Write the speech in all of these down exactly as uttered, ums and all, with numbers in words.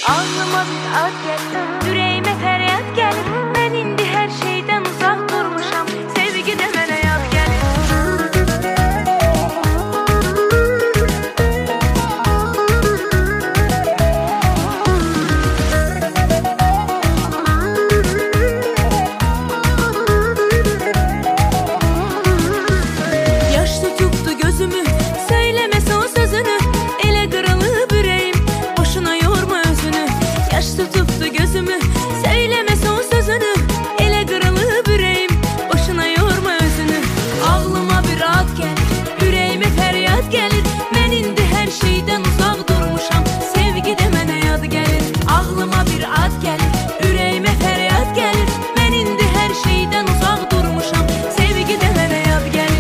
Ağlıma bir ad gəlir, ürəyimə fəryad gəlir. Mən indi hər şeydən uzaq durmuşam, sevgi də mənə yad gəlir. Yaş tutubdu gözümü, söyləməsə o sözünü. Elə qırılıb ürəyim, boşuna yorma özünü. Yaş tutubdu gözümü, söyləməsə o sözünü. Elə qırılıb ürəyim, boşuna yorma özünü. Ağlıma bir ad gəlir, ürəyimə fəryad gəlir. Mən indi hər şeydən uzaq durmuşam, sevgi də mənə yad gəlir. Ağlıma bir ad gəlir, ürəyimə fəryad gəlir. Mən indi hər şeydən uzaq durmuşam, sevgi də mənə yad gəlir.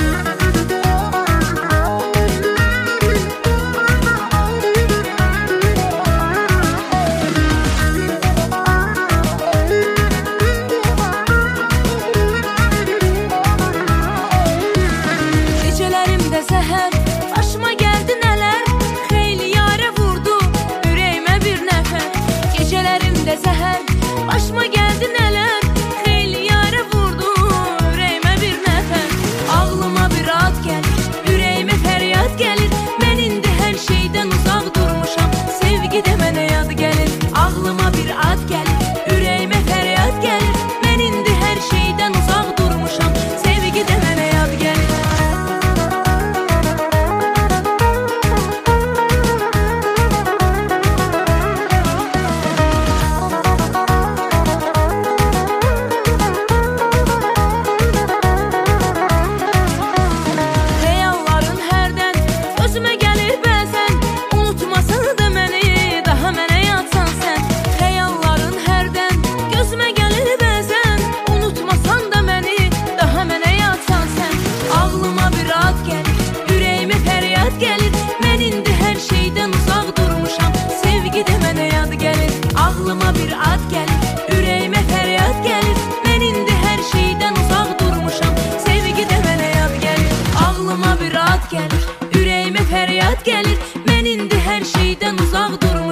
Gecələrimdə səhər başıma gəldi nələr. Xeyli yarə vurdu ürəyimə bir nəfər. Gecələrimdə səhər başıma gəldi nələr. Xeyli yarə vurdu ürəyimə bir nəfər. Ağlıma bir ad gəlir, ürəyimə fəryad gəlir. Mən indi hər şeydən uzaq durmuşam, sevgi də mənə yad gəlir. Ağlıma bir ad gəlir, ürəyimə fəryad gəlir. Mən indi hər şeydən uzaq durmuşam, sevgi də mənə yad gəlir. Xəyalların hərdən gözümə gəlir bəzən. Unutmasan da məni, daha mənə yadsan sən. Xəyalların hərdən gözümə gəlir bəzən. Unutmasan da məni, daha mənə yadsan sən. Ağlıma bir ad gəlir, ürəyimə fəryad gəlir. Mən indi hər şeydən uzaq durmuşam, sevgi də mənə yad gəlir. Ağlıma bir ad gəlir, ürəyimə fəryad gəlir. Mən indi hər şeydən uzaq durmuşam, sevgi də mənə yad gəlir. Ağlıma bir ad gəlir, ürəyimə fəryad gəlir. Mən indi hər şeydən uzaq durmuşam.